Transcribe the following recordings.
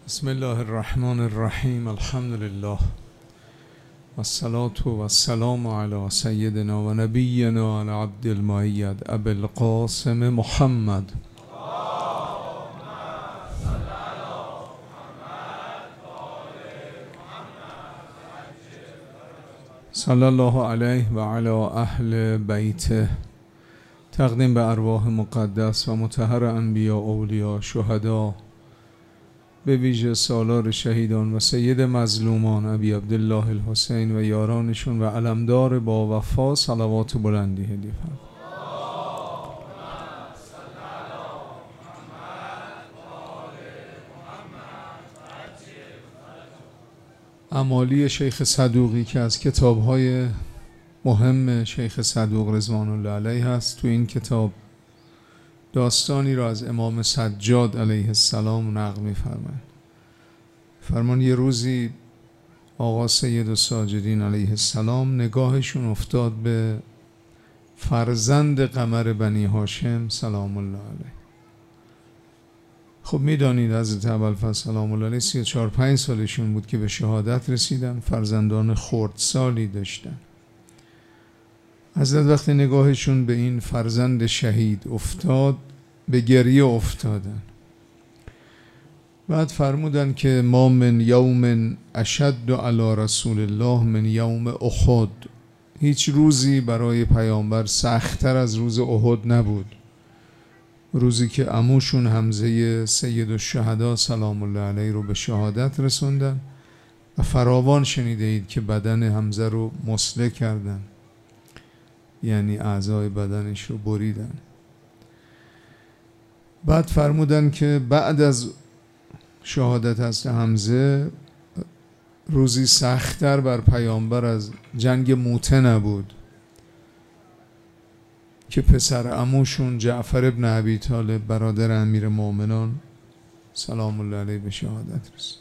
بسم الله الرحمن الرحیم. الحمد لله والصلاة والسلام علی سیدنا و نبینا علی عبد المؤید ابی القاسم محمد. صلی الله علیه و علی اهل بیته. تقدیم به ارواح مقدس و مطهر انبیا، اولیا، شهدا، به ویژه سالار شهیدان و سید مظلومان ابی عبدالله الحسین و یارانشون و علمدار با وفا صلوات بلندی هدیه فرمایید. اعمالی شیخ صدوقی که از کتاب‌های مهم شیخ صدوق رضوان الله علیه هست، تو این کتاب داستانی را از امام سجاد علیه السلام نقل می‌فرمایند. فرمان یه روزی آقا سید الساجدین علیه السلام نگاهشون افتاد به فرزند قمر بنی هاشم سلام الله علیه. خب میدانید حضرت ابوالفضل سلام الله علیه 34-35 سالشون بود که به شهادت رسیدن، فرزندان خردسالی داشتن. حضرت وقتی نگاهشون به این فرزند شهید افتاد به گریه افتادن. بعد فرمودن که ما من یوم اشد علی رسول الله من یوم احد. هیچ روزی برای پیامبر سخت‌تر از روز احد نبود، روزی که عموشون حمزه سید الشهدا سلام الله علیه رو به شهادت رسوندن و فراوان شنیده اید که بدن حمزه رو مسله کردن، یعنی اعضای بدنش رو بریدن. بعد فرمودن که بعد از شهادت حضرت حمزه روزی سخت‌تر بر پیامبر از جنگ موته نبود که پسر عموشون جعفر ابن ابی طالب برادر امیر مومنان سلام الله علیه به شهادت رسید.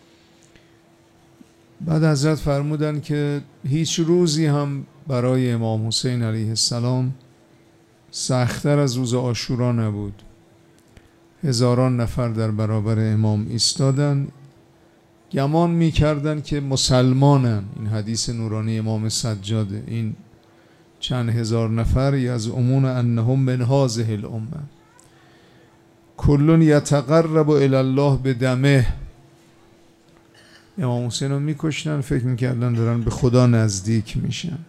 بعد حضرت فرمودن که هیچ روزی هم برای امام حسین علیه السلام سخت‌تر از روز عاشورا نبود. هزاران نفر در برابر امام ایستادن، گمان می‌کردند که مسلمانن. این حدیث نورانی امام سجاده. این چند هزار نفر یزعمون انهم من هذه الامه کل یتقرب الی الله بدمه. امام حسین رو میکشتن، فکر میکردن دارن به خدا نزدیک میشن.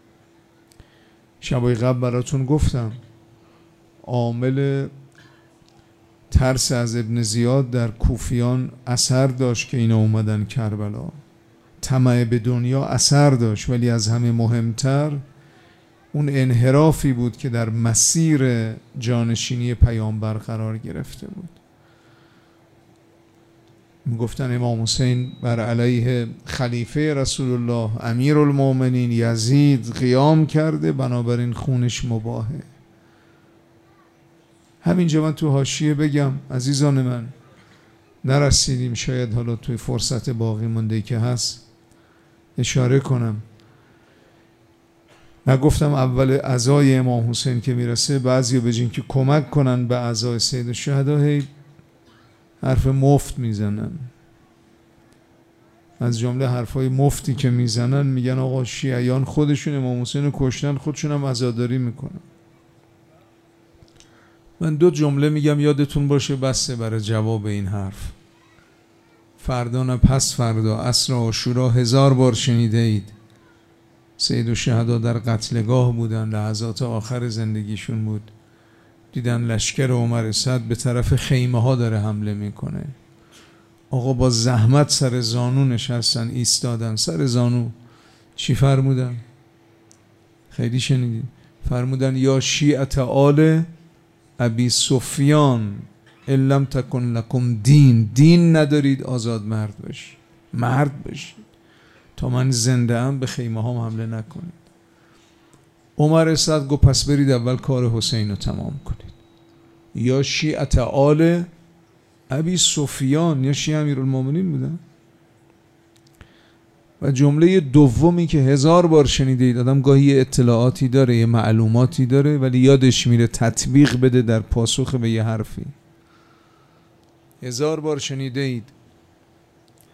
شبای قبل براتون گفتم عامل ترس از ابن زیاد در کوفیان اثر داشت که اینا اومدن کربلا. طمع به دنیا اثر داشت، ولی از همه مهمتر اون انحرافی بود که در مسیر جانشینی پیامبر قرار گرفته بود. میگفتن امام حسین بر علیه خلیفه رسول الله امیر المؤمنین یزید قیام کرده، بنابراین خونش مباحه. همینجا من تو حاشیه بگم عزیزان من، نرسیدیم شاید حالا توی فرصت باقی مونده که هست اشاره کنم. نگفتم اول عزای امام حسین که میرسه بعضی به جین که کمک کنن به عزای سید الشهدا هی حرف مفت میزنن. از جمله حرفای مفتی که میزنن میگن آقا شیعیان خودشون امام حسین رو کشتن، خودشون هم عزاداری میکنن. من دو جمله میگم یادتون باشه بسه برای جواب این حرف. فردا نه پس فردا عصر عاشورا 1000 بار شنیده اید سید الشهدا در قتلگاه بودن، لحظات آخر زندگیشون بود، دیدن لشکر عمر اسد به طرف خیمه ها داره حمله میکنه. آقا با زحمت سر زانو نشستن، ایستادن سر زانو. چی فرمودن؟ خیلی شنیدید. فرمودن یا شیعة آل ابی سفیان ان لم تکن لکم دین. دین ندارید، آزاد مرد باشید، مرد باشید، تا من زنده ام به خیمه ها حمله نکنید. عمر اسد گفت پس برید اول کار حسین رو تمام کنید. یا شیعة آل ابی سفیان، یا شیعه امیرالمومنین بودن. و جمله دومی که 1000 بار شنیدید، آدم گاهی اطلاعاتی داره، یه معلوماتی داره ولی یادش میره تطبیق بده در پاسخ به یه حرفی. 1000 بار شنیده اید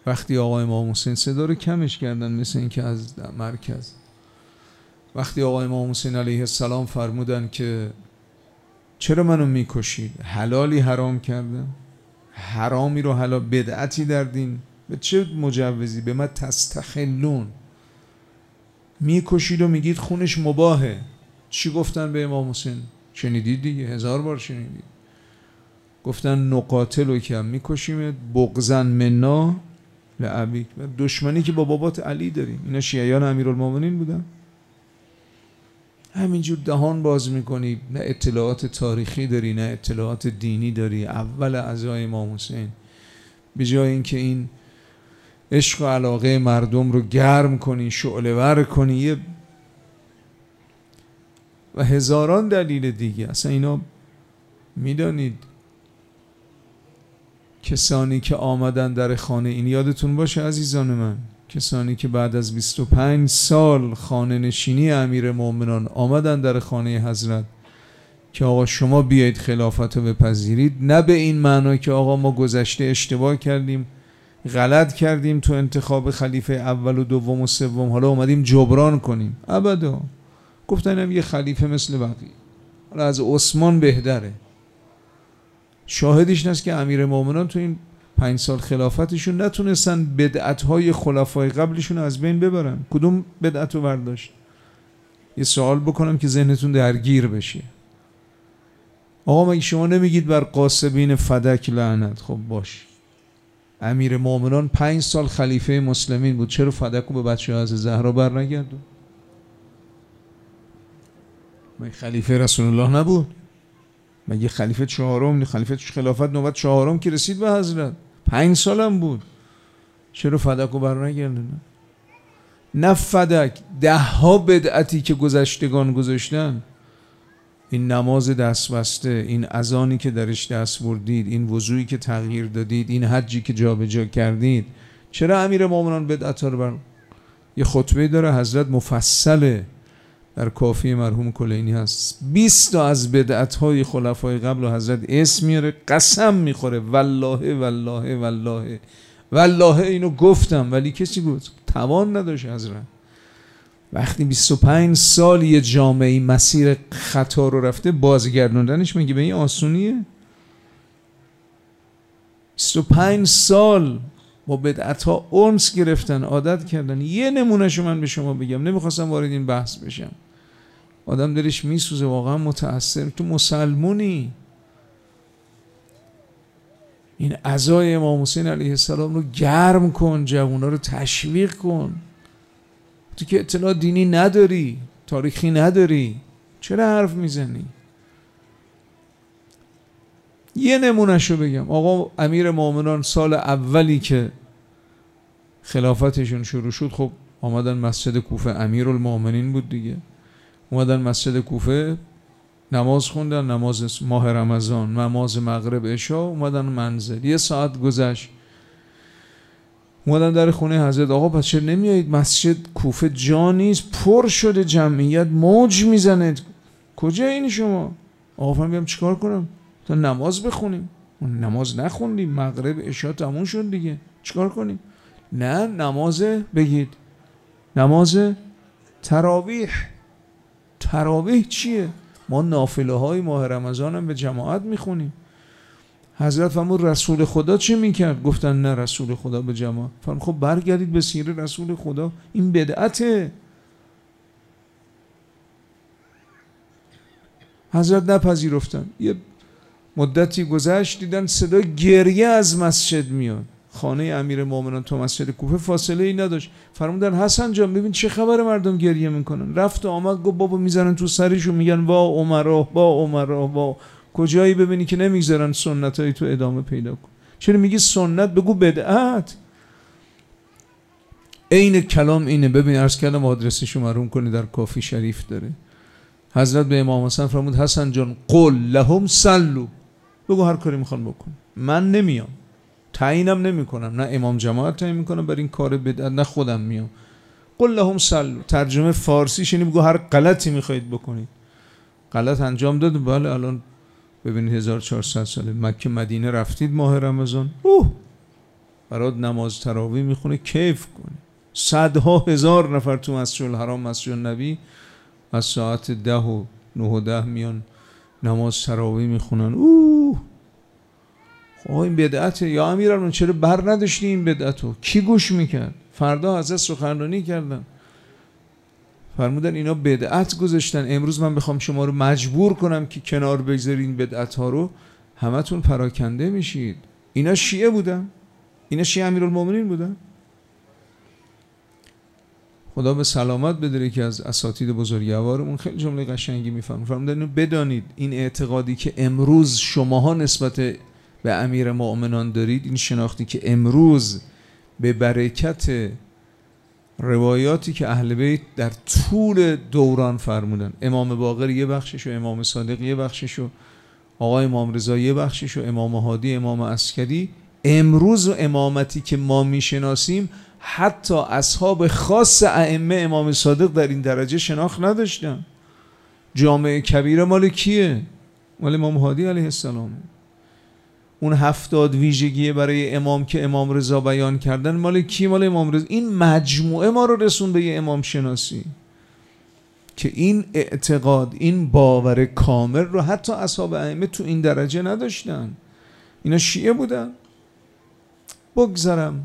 وقتی آقا امام حسین صدا رو کمش کردن، مثل این که از مرکز، وقتی آقا امام حسین علیه السلام فرمودن که چرا منو میکشید؟ حلالی حرام کردم، حرامی رو حلال، بدعتی در دین، به چه مجوزی به من تستخلون میکشید و میگید خونش مباهه؟ چی گفتن به امام حسین؟ شنیدید دیگه، 1000 بار شنیدید. گفتن نقاتلو که میکشیمت بغضن منا لعبیک، دشمنی که با بابات علی داریم. اینا شیعیان امیرالمومنین بودن. همینجور دهان باز میکنی، نه اطلاعات تاریخی داری نه اطلاعات دینی داری. اول اعضای امام حسین به جای اینکه این عشق و علاقه مردم رو گرم کنی، شعله ور کنی و هزاران دلیل دیگه. اصلا اینا میدانید کسانی که آمدن در خانه، این یادتون باشه عزیزان من، کسانی که بعد از 25 سال خانه نشینی امیر مومنان آمدن در خانه حضرت که آقا شما بیایید خلافت رو بپذیرید، نه به این معنی که آقا ما گذشته اشتباه کردیم، غلط کردیم تو انتخاب خلیفه اول و دوم و سوم، حالا اومدیم جبران کنیم. ابدا. گفتن هم یه خلیفه مثل بقیه، حالا از عثمان بهتره. شاهدش نست که امیر مومنان تو این 5 سال خلافتشون نتونستن بدعت‌های خلفای قبلشون از بین ببرن. کدوم بدعت رو برداشت؟ یه سوال بکنم که ذهنتون درگیر بشه. آقا مگه شما نمیگید بر قاسبین فدک لعنت؟ خب باش، امیر مومنان 5 سال خلیفه مسلمین بود، چرا فدک رو به بچه از زهرا بر نگردون؟ مگه خلیفه رسول الله نبود؟ مگه خلیفه چهارم، خلیفه خلافت نوبت چهارم که رسید به حضرت 5 سالم بود، چرا فدک رو بر نگردون؟ نه فدک، 10 ها بدعتی که گذشتگان گذاشتن. این نماز دست بسته، این اذانی که درش دست بردید، این وضوئی که تغییر دادید، این حجی که جابجا کردید، چرا امیر مومنان بدعت رو بر؟ یه خطبه داره حضرت مفصله در کافی مرحوم کلینی هست، 20 تا از بدعت‌های خلفای قبل و حضرت اسم میاره، قسم میخوره والله والله والله والله اینو گفتم، ولی کسی گفت توان نداشت حضرت. وقتی 25 سال یه جامعه مسیر خطا رو رفته، بازگردوندنش مگه به این آسونیه؟ 25 سال با بدعت‌ها انس گرفتن، عادت کردن. یه نمونهشو من به شما بگم، نمیخواستم وارد این بحث بشم، آدم دلش میسوزه، واقعا متأثر. تو مسلمونی، این عزای امام حسین علیه السلام رو گرم کن، جوونا رو تشویق کن. تو که اطلاع دینی نداری، تاریخی نداری، چرا حرف میزنی؟ یه نمونهشو بگم. آقا امیر مومنان سال اولی که خلافتشون شروع شد، خب آمدن مسجد کوفه، امیرالمومنین بود دیگه، اومدن مسجد کوفه نماز خوندن، نماز ماه رمضان، نماز مغرب عشا، اومدن منزل. 1 ساعت گذشت، اومدن در خونه حضرت. آقا پس چرا نمیایید؟ مسجد کوفه جا نیست، پر شده، جمعیت موج میزنه، کجا این شما؟ آقا فهمیدم چیکار کنم؟ تا نماز بخونیم. نماز نخوندیم، مغرب عشا تموم شد دیگه، چیکار کنیم؟ نه، نماز بگید، نماز تراویح. تراویح چیه؟ ما نافله های ماه رمضان هم به جماعت میخونیم. حضرت فرمود رسول خدا چه میکرد؟ گفتن نه، رسول خدا به جماعت. فرمود خب برگردید به سیره رسول خدا، این بدعته. حضرت نپذیرفتن. یه مدتی گذشت، دیدن صدای گریه از مسجد میاد. خانه امیر مومنان تو مسجد کوفه فاصله ای نداشت. فرمودن حسن جان ببین چه خبر، مردم گریه میکنن. رفت و آمد، گفت بابا میزنن تو سرشون، میگن وا عمرا وا عمرا وا. کجایی ببینی که نمیگذارن سنتای تو ادامه پیدا کن؟ چرا میگی سنت؟ بگو بدعت. عین کلام اینه. ببین عرض کردم آدرسشو معلوم کنی، در کافی شریف داره. حضرت به امام حسن فرمود حسن جان قل لهم صلوا، بگو هر کاری میخوان بکن، من نمیام، تعیینم نمی کنم، نه امام جماعت تعیین میکنم برای این کار بدعت، نه خودم میام. قل لهم صلوا، ترجمه فارسیش اینه بگو هر غلطی میخواید بکنید. غلط انجام داد؟ بله. الان ببینید 1400 ساله مکه مدینه رفتید ماه رمضان، برات نماز تراویح میخونه، کیف کنی. صدها هزار نفر تو مسجد الحرام، مسجد النبی، از ساعت 10 و 9 و 10 میان نماز تراویح میخونن. خب این بدعته یا امیرالمومنین؟ چرا بر نداشتی این بدعتو؟ کی گوش میکرد؟ فردا حضرت سخنرانی کردن، فرمودن اینا بدعت گذاشتن، امروز من بخوام شما رو مجبور کنم که کنار بگذارین این بدعت ها رو، همتون پراکنده میشید. اینا شیعه بودن؟ اینا شیعه امیرالمومنین بودن؟ خدا به سلامت بداره که از اساتید بزرگوارمون خیلی جمله قشنگی میفهمن. فرمودن اینو بدانید، این اعتقادی که امروز شماها نسبت به امیر مؤمنان دارید، این شناختی که امروز به برکت روایاتی که اهل بیت در طول دوران فرمودن، امام باقر یه بخشش و امام صادق یه بخشش و آقا امام رضا یه بخشش و امام هادی، امام عسکری، امروز و امامتی که ما میشناسیم حتی اصحاب خاص ائمه امام صادق در این درجه شناخت نداشتن. جامعه کبیره مال کیه؟ مال امام هادی علیه السلام. اون 70 ویژگی برای امام که امام رضا بیان کردن مال کی؟ مال امام رضا. این مجموعه ما رو رسون به یه امام شناسی که این اعتقاد، این باور کامل رو حتی اصحاب ائمه تو این درجه نداشتن. اینا شیعه بودن. بگذرم.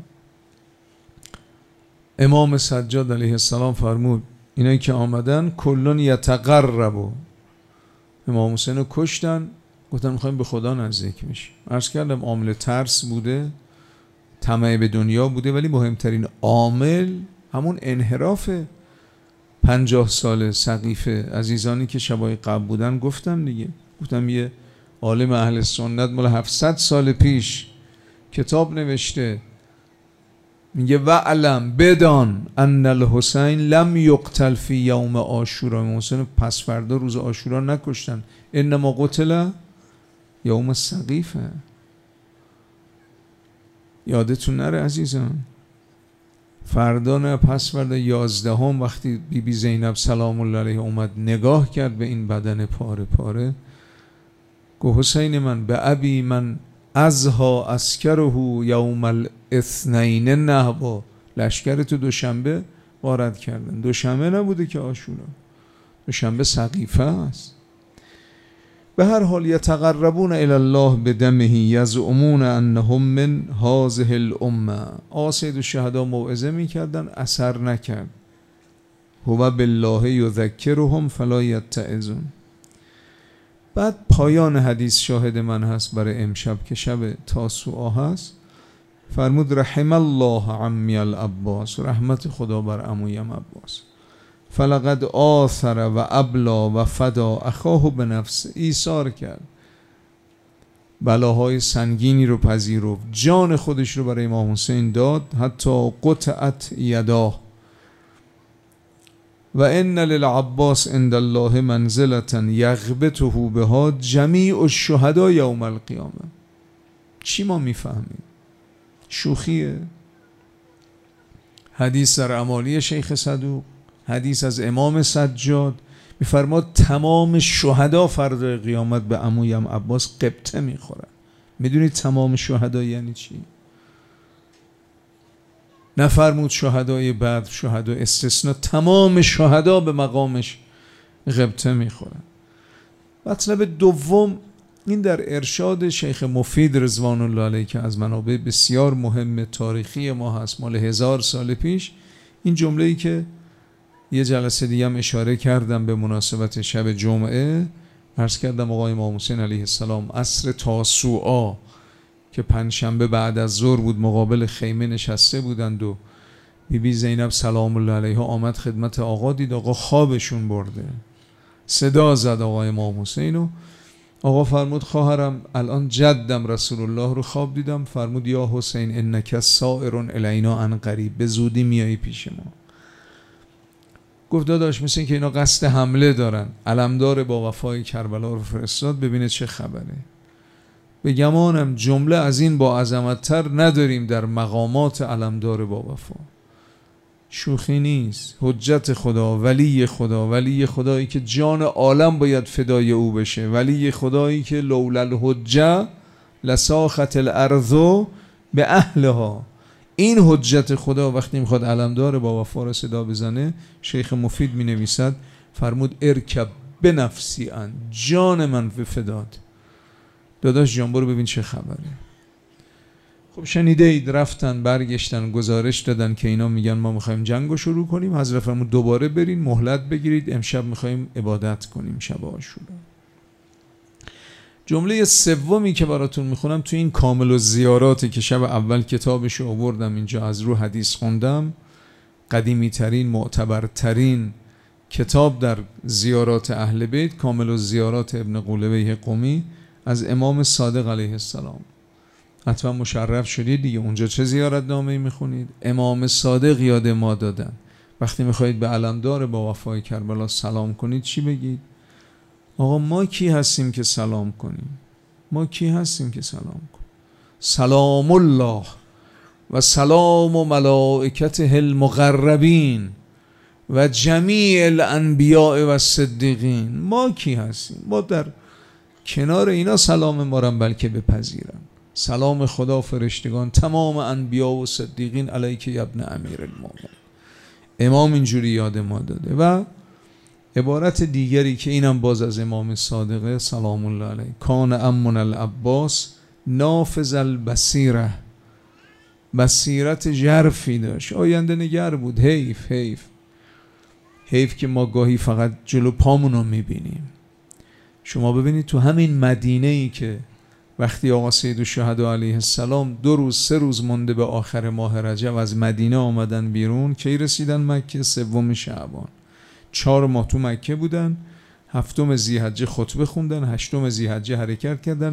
امام سجاد علیه السلام فرمود اینایی که آمدن کلون یتقربوا، امام حسین رو کشتن، گفتن میخوایم به خدا نزدیک میشیم. عرض کردم عامل ترس بوده، طمع به دنیا بوده، ولی مهمترین عامل همون انحراف 50 سال سقیفه. عزیزانی که شبای قبل بودن گفتم دیگه، گفتم یه عالم اهل سنت مال 700 سال پیش کتاب نوشته، میگه وعلم، بدان ان الحسین لم یقتل فی یوم عاشورا، حسین پس فردا روز عاشورا نکشتن، انما قتل یوم سقیفه. یادتون نره عزیزان، فردا نه پس فردا 11 وقتی بی زینب سلام الله علیها اومد نگاه کرد به این بدن پاره پاره، گفت حسین من به ابی من ازها اسکره یوم الاثنین نهبا، لشکر تو دوشنبه وارد کردن. دوشنبه نبوده که عاشورا، دوشنبه سقیفه است. به هر حال یتقربون الی الله بدمه یزعمون انهم من هذه الامه. آقا سید الشهدا موعظه میکردن، اثر نکرد. هو بالله یذکرهم فلا یتعظون. بعد پایان حدیث شاهد من هست برای امشب که شب تاسوعا هست، فرمود رحم الله عمی العباس، رحمت خدا بر عمویم عباس، فلقد آثر و ابلا و فدا اخاه به نفسه، ایثار کرد، بلاهای سنگینی رو پذیرفت، جان خودش رو برای امام حسین داد، حتی قطعت یداه. و ان للعباس عند الله منزلة یغبطه بها جمیع الشهداء یوم القیامه. چی ما میفهمیم؟ شوخیه؟ حدیث در امالی شیخ صدوق، حدیث از امام سجاد میفرماد تمام شهدا فردا قیامت به عمویم عباس قبطه میخورن. میدونید تمام شهدا یعنی چی؟ نفرمود شهدای بدر، شهدا استثناء، تمام شهدا به مقامش قبطه میخورن. مطلب دوم، این در ارشاد شیخ مفید رضوان الله علیه که از منابع بسیار مهم تاریخی ما هست، مال 1000 سال پیش، این جمله‌ای که یه جلسه دیگه هم اشاره کردم به مناسبت شب جمعه، عرض کردم آقای امام حسین علیه السلام عصر تاسوعا که پنجشنبه بعد از ظهر بود، مقابل خیمه نشسته بودند و بی زینب سلام الله علیها آمد خدمت آقا، دید آقا خوابشون برده، صدا زد آقای امام حسین و آقا فرمود خواهرم الان جدم رسول الله رو خواب دیدم، فرمود یا حسین انک سائر الینا عن قریب، به زودی میایی پیش ما. گفت داداش مثل این که اینا قصد حمله دارن، علمدار با وفای کربلا رو فرستاد ببینه چه خبره. به گمانم جمله از این با عظمت‌تر نداریم در مقامات علمدار با وفا. شوخی نیست. حجت خدا، ولی خدا، ولی خدایی که جان عالم باید فدای او بشه، ولی خدایی که لولا الحجه لساخت الارض به اهلها، این حجت خدا وقتی میخواد علمدار با وفا رو صدا بزنه، شیخ مفید می نویسد فرمود ارکب بنفسی ان، جان من به فداد. داداش جان برو ببین چه خبره. خب شنیده اید، رفتن برگشتن گزارش دادن که اینا میگن ما میخوایم جنگ رو شروع کنیم. حضرت فرمود دوباره برین مهلت بگیرید، امشب میخوایم عبادت کنیم شب عاشورا. جمله سومی که براتون میخونم تو این کامل الزیاراتی که شب اول کتابش رو آوردم اینجا، از رو حدیث خوندم، قدیمی ترین معتبرترین کتاب در زیارات اهل بیت، کامل الزیارات ابن قولبیه قمی از امام صادق علیه السلام. حتما مشرف شدید دیگه، اونجا چه زیارت نامه‌ای میخونید؟ امام صادق یاد ما دادن وقتی میخواهید به علمدار با وفای کربلا سلام کنید چی بگید؟ آقا ما کی هستیم که سلام کنیم؟ ما کی هستیم که سلام کنیم؟ سلام الله و سلام و ملائکته المقربین و جمیع الانبیاء و صدیقین. ما کی هستیم؟ ما در کنار اینا سلام ما را بلکه بپذیرن. سلام خدا فرشتگان تمام انبیا و صدیقین علیک ابن امیر المؤمنین. امام اینجوری یاد ما داده. و عبارت دیگری که اینم باز از امام صادقه سلام الله علیه، کان امنا العباس نافذ البصیره، بصیرت ژرفی داشت، آینده نگر بود. حیف که ما گاهی فقط جلو پامون رو میبینیم. شما ببینید تو همین مدینه ای که وقتی آقا سیدالشهدا علیه السلام 2 روز 3 روز مونده به آخر ماه رجب از مدینه آمدن بیرون، کی رسیدن مکه؟ 3 شعبان. 4 ماه تو مکه بودن، 7 ذی‌حجه خطبه خوندن، 8 ذی‌حجه حرکت کردن،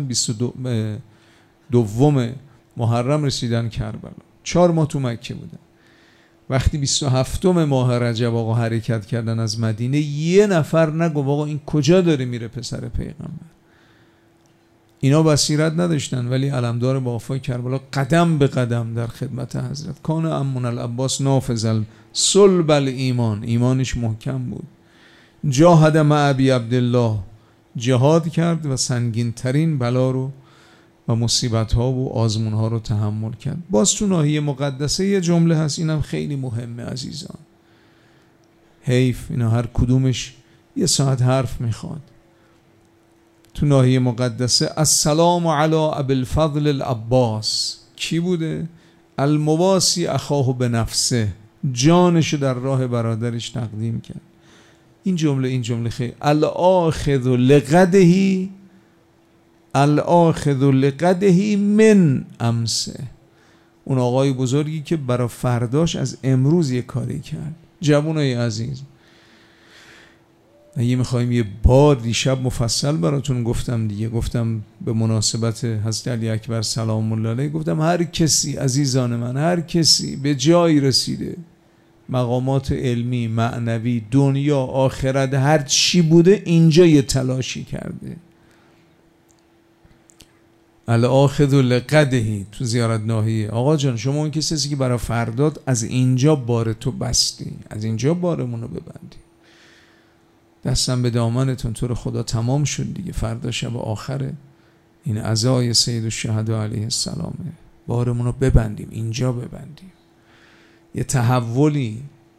22 محرم رسیدن کربلا. 4 ماه تو مکه بودن. وقتی 27 ماه رجب آقا حرکت کردن از مدینه، یه نفر نگفت آقا این کجا داره میره پسر پیغمبر. اینا بصیرت نداشتن ولی علمدار با وفای کربلا قدم به قدم در خدمت حضرت. کان امون العباس نافذ صلب الایمان، ایمانش محکم بود. جاهد مع ابی عبدالله، جهاد کرد و سنگین ترین بلا رو و مصیبت ها و آزمون ها رو تحمل کرد. باز تو ناحیه مقدسه یه جمله هست، اینم خیلی مهمه عزیزان. حیف اینا هر کدومش یه ساعت حرف میخواد. تو ناحیه مقدسه السلام علی ابی الفضل العباس، کی بوده؟ المواسی اخاه به نفسه، جانشو در راه برادرش تقدیم کرد. این جمله خیلی الاخذ لقدهی من امسه، اون آقای بزرگی که برای فرداش از امروز یه کاری کرد. جوانای عزیز، اگه میخوایم یه بار دیشب مفصل براتون گفتم دیگه، گفتم به مناسبت حضرت علی اکبر سلام الله علیه، گفتم هر کسی عزیزان من، هر کسی به جایی رسیده، مقامات علمی، معنوی، دنیا، آخرت، هر چی بوده، اینجا یه تلاشی کرده. الاخذ لقدهی تو زیارت ناحیه. آقا جان شما اون کسی که برای فردات از اینجا بار تو بستی، از اینجا بارمون رو ببندی. دستم به دامنتون، تو رو خدا تمام شد دیگه. فردا شب آخره، این عزای سیدالشهدا علیه السلامه، بارمون رو ببندیم، اینجا ببندیم. یه تحولی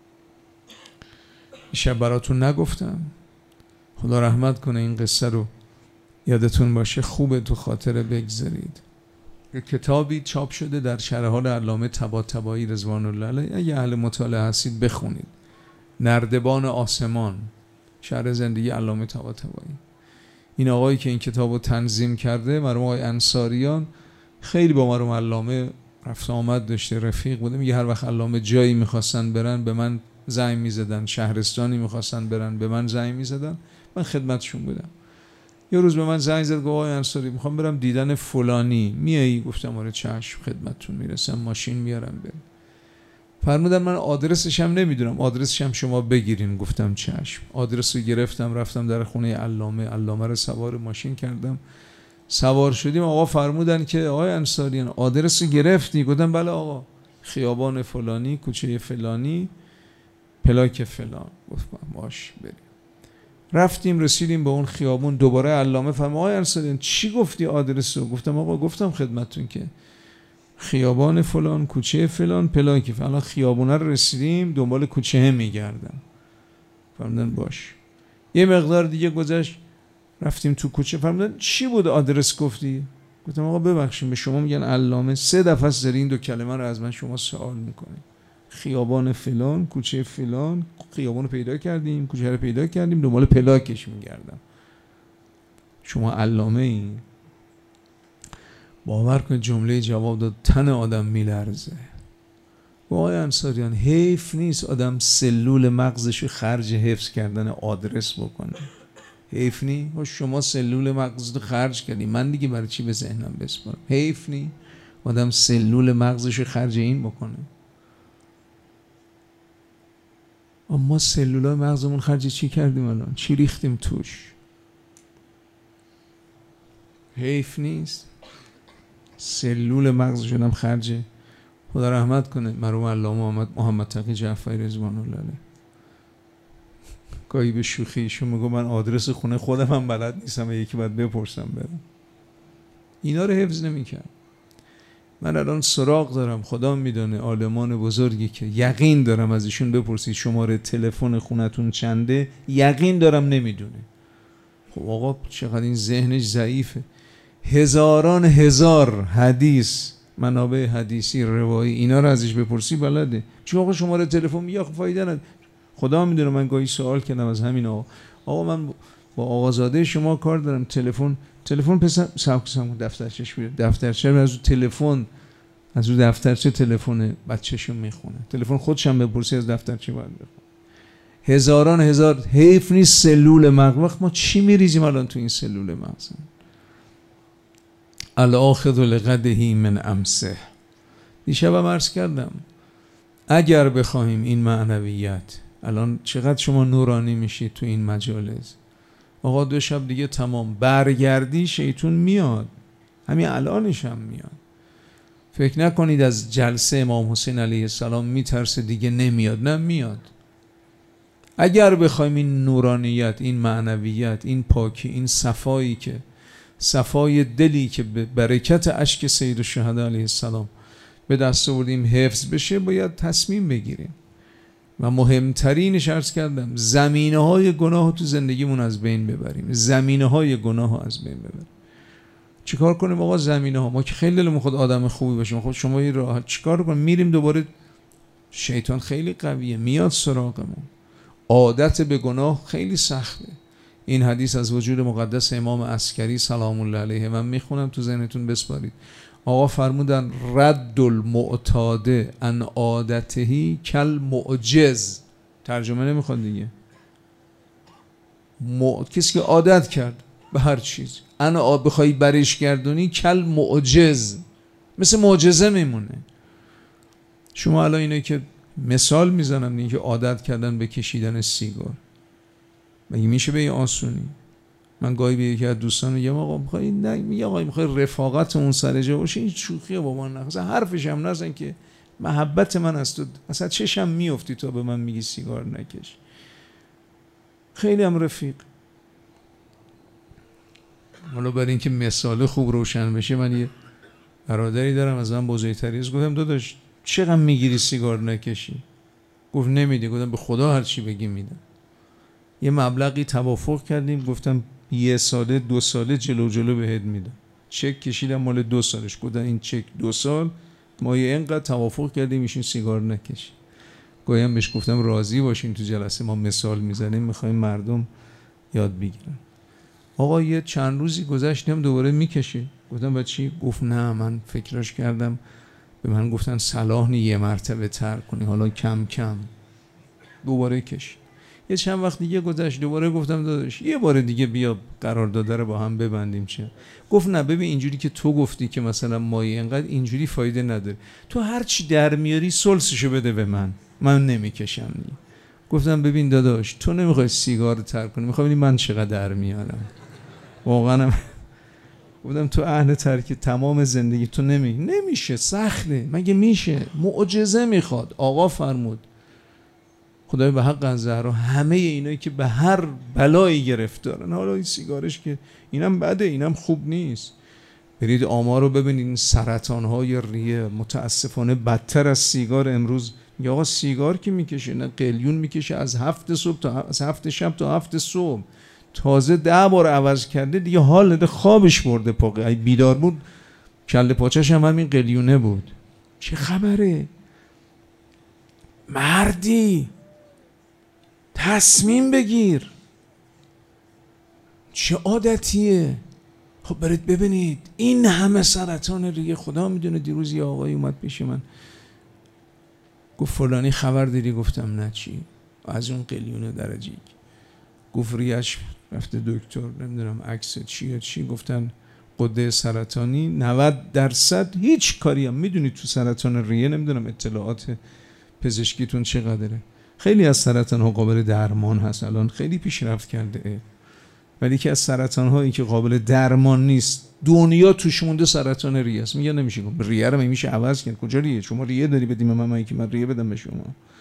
شب براتون نگفتم، خدا رحمت کنه این قصه رو یادتون باشه، خوبه تو خاطره بگذارید. یه کتابی چاپ شده در شرح حال علامه طباطبایی رضوان الله علیه، اگه اهل مطالعه هستید بخونید. نردبان آسمان، شرح زندگی علامه طباطبایی. این آقایی که این کتابو تنظیم کرده مرحوم آقای انصاریان، خیلی با مرحوم علامه رفت آمد داشته، رفیق بوده. میگه هر وقت علامه جایی میخواستن برن به من زنگ میزدن، شهرستانی میخواستن برن به من زنگ میزدن، من خدمتشون بودم. یه روز به من زنگ زد، گفت آقای انصاری میخوام برم دیدن فلانی، میایی؟ گفتم آره چشم خدمتتون میرسم، ماشین میارم بریم. فرمودن من آدرسش هم نمیدونم، آدرسش هم شما بگیرین. گفتم چشم. آدرس رو گرفتم، رفتم در خونه علامه رو سوار ماشین کردم. سوار شدیم، آقا فرمودن که آقای انصاریان آدرس رو گرفتی؟ گفتم بله آقا، خیابان فلانی، کوچه فلانی، پلاک فلان. گفتم باش بریم. رفتیم رسیدیم به اون خیابون، دوباره علامه فرمود آقای انصاریان چی گفتی آدرس رو؟ گفتم آقا گفتم خدمتتون که خیابان فلان، کوچه فلان، پلاکی فلان. خیابونه رو رسیدیم، دنبال کوچه میگردم. فرمودن باش. یه مقدار دیگه گذشت، رفتیم تو کوچه. فرمودن چی بود آدرس گفتی؟ گفتم آقا ببخشید به شما میگن علامه، 3 دفعه است داری این 2 کلمه رو از من شما سوال میکنید. خیابان فلان، کوچه فلان، خیابان رو پیدا کردیم، کوچه رو پیدا کردیم، دنبال پلاکش میگردم. شما علامه این؟ باور کنید جمله جواب داد، تن آدم میلرزه. آقای انصاریان حیف نیست آدم سلول مغزش خرج حفظ کردن آدرس بکنه؟ حیف نی؟ شما سلول مغزت خرج کردی، من دیگه برای چی به ذهنم بسپارم؟ حیف نی آدم سلول مغزش خرج این بکنه؟ اما سلولای مغزمون خرج چی کردیم الان؟ چی ریختیم توش؟ حیف نیست؟ سلول مغزش هم خرجه. خدا رحمت کنه مرحوم علامه محمد تقی جعفری رضوان الله علیه، گاهی به شوخی ایشون میگه من آدرس خونه خودم هم بلد نیستم، یکی باید بپرسم برم. اینا رو حفظ نمی‌کنم. من الان سراغ دارم، خدا میدونه عالمان بزرگی که یقین دارم از ایشون بپرسید شماره تلفن خونتون چنده، یقین دارم نمیدونه. خب آقا چقدر این ذهنش ضعیفه. هزاران هزار حدیث، منابع حدیثی، روایی، اینا رو ازش بپرسی بلده. چون آقا شماره تلفن میگه فایده نداره. خدا میدونه من گاهی سوال کردم از همین آقا من با آقازاده شما کار دارم، تلفن پسر ساکسام دفترچه‌اش بیاد، دفترچه از تلفن، از اون دفترچه تلفن بچه‌شو میخونه، تلفن خودش هم بپرسی از دفترچه باید بخونه. هزاران هزار. حیف نیست سلول مغز. وقت ما چی میریزیم الان تو این سلول مغز؟ الاخذ لقده من امسه. دیشبم عرض کردم اگر بخوایم این معنویت، الان چقدر شما نورانی میشید تو این مجالس، آقا 2 شب دیگه تمام، برگردی شیطون میاد، همین الانش هم میاد. فکر نکنید از جلسه امام حسین علیه السلام میترسه دیگه نمیاد، نه میاد. اگر بخوایم این نورانیت، این معنویت، این پاکی، این صفایی که صفای دلی که به برکت اشک سید الشهدا علیه السلام به دست آوردیم حفظ بشه، باید تصمیم بگیریم. و مهمترینش عرض کردم زمینه های گناه تو زندگیمون از بین ببریم. زمینه های گناه ها از بین ببریم. چیکار کنیم آقا زمینه ها؟ ما که خیلی دلمون خود آدم خوبی باشیم، خود شما یه راه چیکار کنیم؟ میریم دوباره، شیطان خیلی قویه، میاد سراغمون. عادت به گناه خیلی سخته. این حدیث از وجود مقدس امام عسکری سلام الله علیه، من میخونم تو ذهنتون بسپارید. آقا فرمودن رد المعتاد عن عادتهی کل معجز. ترجمه نمیخواد دیگه. کسی که عادت کرد به هر چیز، انا بخوای برش گردونی کل معجز، مثل معجزه میمونه. شما الان اینه که مثال میزنن، این که عادت کردن به کشیدن سیگار، مگه میشه به این آسونی؟ من گاهی به یکی از دوستان میگم آقا میخوای، نه میگه آقا میخوای رفاقت اون سر جا باشه، این شوخیه با من نخواه، حرفش هم نزن که محبت من از تو اصلا چشم میافتی تو به من میگی سیگار نکش. خیلی هم رفیق. حالا برای اینکه مثال خوب روشن بشه، من یه برادری دارم از من بزرگتری است، گفتم داداش چقدر میگیری سیگار نکشی؟ گفت نمیده. گفتم به خدا هر چی بگی میدم. یه مبلغی توافق کردیم، گفتم 1 ساله 2 ساله جلو بهت میدم. چک کشیدم مال 2 سالش، گفتم این چک 2 سال ما یه اینقدر توافق کردیم ایشون سیگار نکشی. گاهی بهش گفتم راضی باشین تو جلسه ما مثال میزنیم، میخوایم مردم یاد بگیرن. آقا یه چند روزی گذشتم دوباره میکشه. گفتم با چی؟ گفت نه من فکرش کردم، به من گفتن صلاح نی یه مرتبه ترک کنی، حالا کم کم دوباره کش. یه چند وقت دیگه گذشت، دوباره گفتم داداش یه بار دیگه بیا قرارداد رو با هم ببندیم. چه؟ گفت نه ببین اینجوری که تو گفتی که مثلا مایه اینقدر، اینجوری فایده نداره، تو هر چی در میاری سلسشو بده به من نمیکشم. گفتم ببین داداش تو نمیخوای سیگار رو ترک کنی، میخوای ببینی من چقدر در میارم. واقعا گفتم تو اهل ترک تمام زندگی تو نمیشه، سخته، مگه میشه؟ معجزه میخواد. آقا فرمود خدای به حق الزهرا همه اینایی که به هر بلایی گرفتارن، حالا این سیگارش که اینم بده اینم خوب نیست، برید آمار رو ببینید، این سرطان‌های ریه متاسفانه بدتر از سیگار. امروز یا آقا سیگار که میکشه، نه قلیون میکشه از 7 صبح تا از 7 شب تا 7 صبح، تازه 10 بار عوض کرده دیگه، حال نده، خوابش برده، پاقه بیدار بود کله پاچش هم همین قلیونه بود. چه خبره؟ مردی تصمیم بگیر. چه عادتیه؟ خب برید ببینید این همه سرطان ریه. خدا میدونه دیروز یه آقایی اومد پیش من گفت فلانی خبر دیدی؟ گفتم نه چی؟ از اون قلیون درجه یک. گفت ریه‌اش رفته دکتر، نمیدونم عکس چی گفتن غده سرطانی 90%. هیچ کاری هم میدونید تو سرطان ریه، نمیدونم اطلاعات پزشکیتون چقدره، خیلی از سرطان ها قابل درمان هست، الان خیلی پیشرفت کرده، ولی که از سرطان هایی که قابل درمان نیست دنیا توش مونده سرطان ریه است. میگه نمیشه ریه رو میشه عوض کرد. کجا ریه؟ شما ریه داری بدیم من که من ریه بدم به شما؟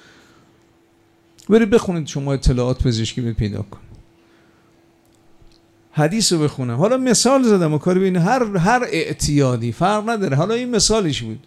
برید بخونید شما اطلاعات پزشکی رو پیدا کن، حدیث رو بخونم. حالا مثال زدم و کاری بین هر اعتیادی فرق نداره. حالا این مثالش بود،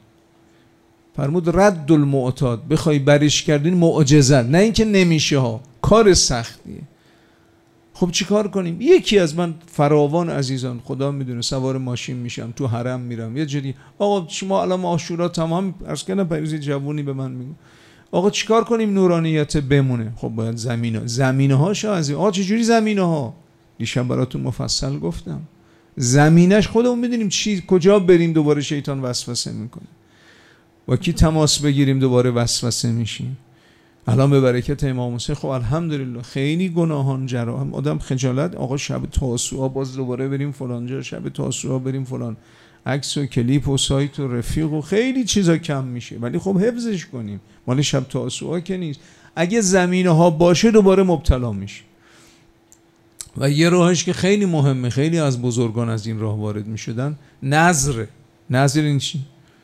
فرمود رد المعتاد، بخوای برش کردین معجزه، نه اینکه نمیشه ها، کار سختیه. خب چی کار کنیم؟ یکی از من فراوان عزیزان خدا میدونه سوار ماشین میشم تو حرم میرم یه جدی، آقا شما الان عاشورا تمام عرض کردم، پریزی جوونی به من میگه آقا چیکار کنیم نورانیت بمونه؟ خب باید زمینه هاشو از آقا چجوری زمینه ها؟ دیشب براتون مفصل گفتم زمینش خودمون میدونیم چی، کجا بریم دوباره شیطان وسوسه میکنه، با کی تماس بگیریم دوباره وسوسه میشیم. الان به برکت امام حسین خب الحمدلله خیلی گناهان جراح، آدم خجالت، آقا شب تاسوعا باز دوباره بریم فلان جا، شب تاسوعا بریم فلان، عکس و کلیپ و سایت و رفیق و خیلی چیزا کم میشه، ولی خب حفظش کنیم، مال شب تاسوعا که نیست. اگه زمینه ها باشه دوباره مبتلا میشه. و یه راهش که خیلی مهمه، خیلی از بزرگان از این راه وارد میشدن، نظر این چی؟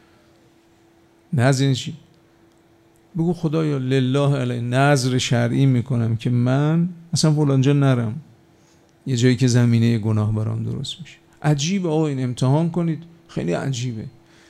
نظر این چی؟ بگو خدایا لله علی نظر شرعی میکنم که من اصلا فلانجا نرم، یه جایی که زمینه گناه برام درست میشه. عجیبه آقا، این امتحان کنید، خیلی عجیبه.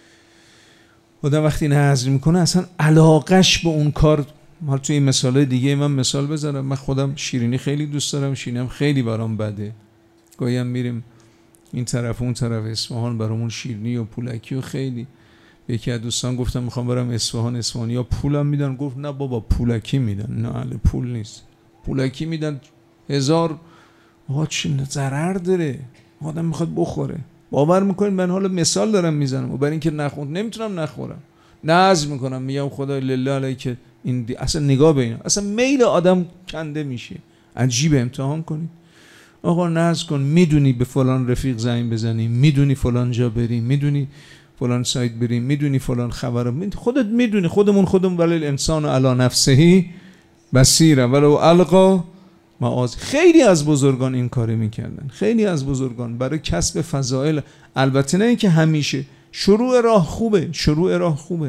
آدم وقتی نظر میکنه اصلا علاقش به اون کار. حالا توی این مثال دیگه من مثال بذارم، من خودم شیرینی خیلی دوست دارم، شیرینی خیلی برام بده، گاهی هم میریم این طرف اون طرف اصفهان برامون شیرینی و پولکی و خیلی. یکی از دوستان گفتم میخوام برم اصفهان، اصفهانی‌ها پولم میدن؟ گفت نه بابا پولکی میدن. نه اهل پول نیست، پولکی میدن 1000. آقا چه ضرر داره؟ آدم میخواد بخوره. باور میکنید من حالا مثال دارم میزنم و برای اینکه نمیتونم نخورم نظر میکنم، میگم خدای لله علیه که این اصلا نگاه به اینا، اصلا میل آدم کنده میشه. عجیب. امتحان کنید آقا، نظر کن، میدونی به فلان رفیق زنگ بزنی، میدونی فلان جا بریم، میدونی فلان سایت بریم، میدونی فلان خبر، خودت میدونی. خودمون ولی الانسان علی نفسه بصیر ولو القا معاذ. خیلی از بزرگان این کارو میکردن، خیلی از بزرگان برای کسب فضائل. البته نه اینکه همیشه، شروع راه خوبه.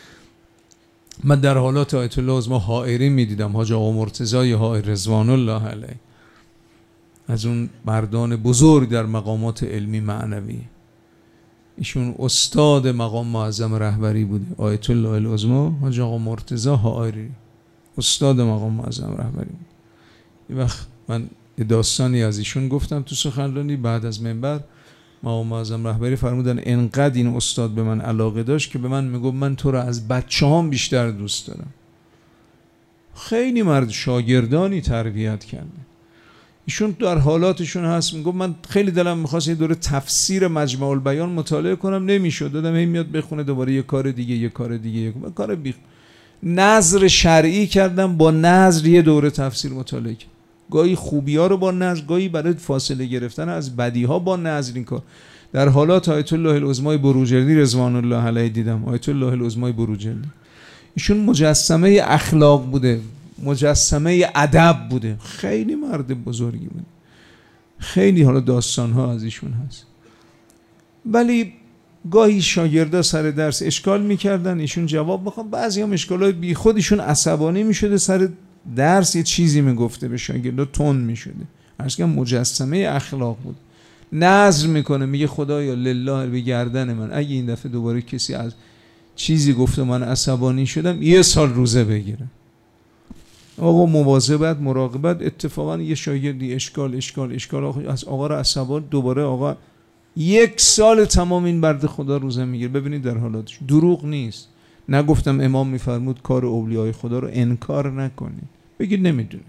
من در حالات آیت الله عظما حائری میدیدم، حاج آقا مرتضی حائری رضوان الله علیه، از اون مردان بزرگ در مقامات علمی معنوی. ایشون استاد مقام معظم رهبری بوده، آیت الله العظما حاج آقا مرتضی حائری، استاد مقام معظم رهبری بود. یه وقت من داستانی از ایشون گفتم تو سخنرانی، بعد از منبر مقام معظم رهبری فرمودن انقدر این استاد به من علاقه داشت که به من میگفت من تو رو از بچه‌هام بیشتر دوست دارم. خیلی مرد شاگردانی تربیت کرده. ایشون در حالاتشون هست، میگفت من خیلی دلم میخواست یه دوره تفسیر مجمع البیان مطالعه کنم، نمیشد، دادم هی میاد بخونه دوباره یه کار دیگه کار نظر شرعی کردم، با نظر یه دوره تفسیر مطالعه کردم، گاهی خوبی ها رو با نظر، گاهی برای فاصله گرفتن از بدی ها با نظر. این کار در حالات آیت الله العظمای بروجردی رضوان الله علیه دیدم. آیت الله العظمای بروجردی ایشون مجسمه اخلاق بوده، مجسمه ادب بوده، خیلی مرد بزرگی بوده، خیلی حالا داستان ها از ایشون هست. ولی گاهی شاگردا سر درس اشکال میکردن، ایشون جواب بخوام، بعضی هم اشکالای بی خودشون عصبانی میشده، سر درس یه چیزی میگفته به شاگردا تند میشده. عرض کنم مجسمه اخلاق بود. نذر میکنه، میگه خدایا لله به گردن من اگه این دفعه دوباره کسی از چیزی گفته من عصبانی شدم 1 سال روزه بگیره. آقا مواظبت، مراقبت. اتفاقا یه شاگردی اشکال از آقا رو عصبان، دوباره آقا 1 سال تمام این برد خدا روزه میگیره. ببینید در حالاتش دروغ نیست. نگفتم امام میفرمود کار اولیای خدا رو انکار نکنید، بگید نمیدونید.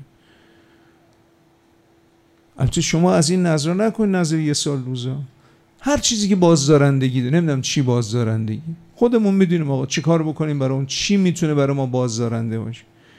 البته شما از این نظر نکنید، نظر 1 سال روزه. هر چیزی که بازدارندگی داره، نمیدونم چی بازدارندگی، خودمون میدونیم آقا چی کار بکنیم برای اون، چی میتونه برای ما بازدارنده باشه.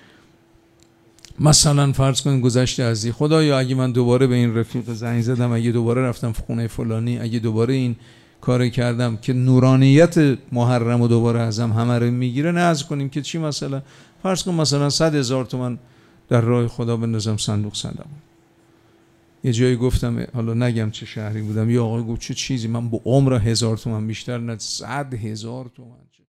مثلا فرض کنید گذشته ازی، خدایا اگه من دوباره به این رفیق زنگ زدم، اگه دوباره رفتم خونه فلانی، اگه دوباره این کار کردم که نورانیت محرم و دوباره ازم همه رو میگیره، نذر کنیم که چی، مثلا فرض کن مثلا 100,000 تومان در راه خدا بندازم صندوق صدقه. یه جایی گفتم، حالا نگم چه شهری بودم، یه آقای گفت چه چیزی، من با عمر 1000 تومان بیشتر نه، 100,000 تومان.